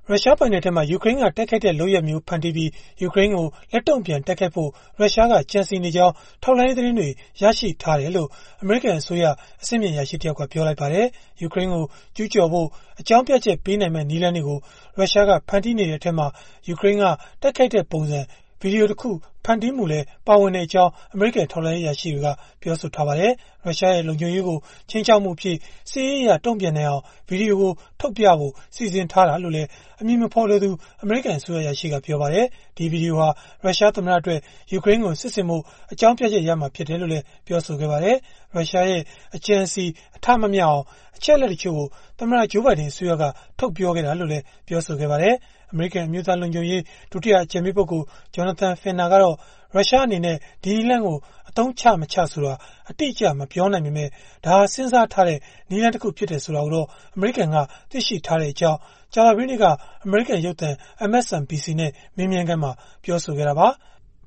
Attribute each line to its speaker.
Speaker 1: ရုရှားပိုင်နက်ထဲမှာ ယူကရိန်းကတိုက်ခိုက်တဲ့လုပ်ရပ်မျိုးဖန်တီးပြီး ယူကရိန်းကိုလက်တုံ့ပြန်တိုက်ခိုက်ဖို့ ရုရှားကကြံစည်နေကြောင်း ထောက်လှမ်းရေးသတင်းတွေရရှိထားတယ်လို့ အမေရိကန်အစိုးရအဆင့်မြင့်အရာရှိတယောက်ကပြောလိုက်ပါတယ်။ ယူကရိန်းကိုကျူးကျော်ဖို့အကြောင်းပြချက်ပေးနိုင်မယ့်နည်းလမ်းတွေကို ရုရှားကဖန်တီးနေတဲ့အထက်မှာ ယူကရိန်းကတိုက်ခိုက်တဲ့ပုံစံဗီဒီယိုတစ်ခုဖန်တီးမှုလည်းပါဝင်တဲ့အကြောင်း အမေရိကန်ထောက်လှမ်းရေးအရာရှိတွေကပြောဆိုထားပါတယ်။ ရုရှားရဲ့လုံခြုံရေးကိုခြိမ်းခြောက်မှုအဖြစ်စစ်ရေးအရတုံ့ပြန်နိုင်အောင်ဗီဒီယိုကိုထုတ်ပြဖို့စီစဉ်ထားတာလို့လည်းအမည်မဖော်လိုသူအမေရိကန်အစိုးရအရာရှိကပြောပါတယ်။ ဒီဗီဒီယိုဟာရုရှားသမ္မတအတွက်ယူကရိန်းကိုစစ်ဆင်ဖို့အကြောင်းပြချက်ရမှာဖြစ်တယ်လို့လည်းပြောဆိုခဲ့ပါတယ်။ ရုရှားရဲ့အကြံအစီအထမမြောက်အောင်အချက်အလက်တချို့ကိုသမ္မတဂျိုးဘိုင်ဒန်အစိုးရကထုတ်ပြောခဲ့တာလို့လည်းပြောဆိုခဲ့ပါတယ်။ အမေရိကန်အမျိုးသားလုံခြုံရေးဒုတိယအကြံပေးပုဂ္ဂိုလ် Jonathan Fenner ကတော့ရုရှားအနေနဲ့ဒီနည်းလမ်းကိုအသုံးချမချဆိုတာအတိအကျမပြောနိုင်ပေမဲ့ဒါဟာစဉ်းစားထားတဲ့နည်းလမ်းတစ်ခုဖြစ်တယ်ဆိုတာကိုတော့အမေရိကန်ကသိရှိထားတဲ့အကြောင်းကြာသပတေးနေ့ကအမေရိကန်ရုပ်သံ MSNBC နဲ့မေးမြန်းခန်းမှာပြောဆိုခဲ့တာပါ။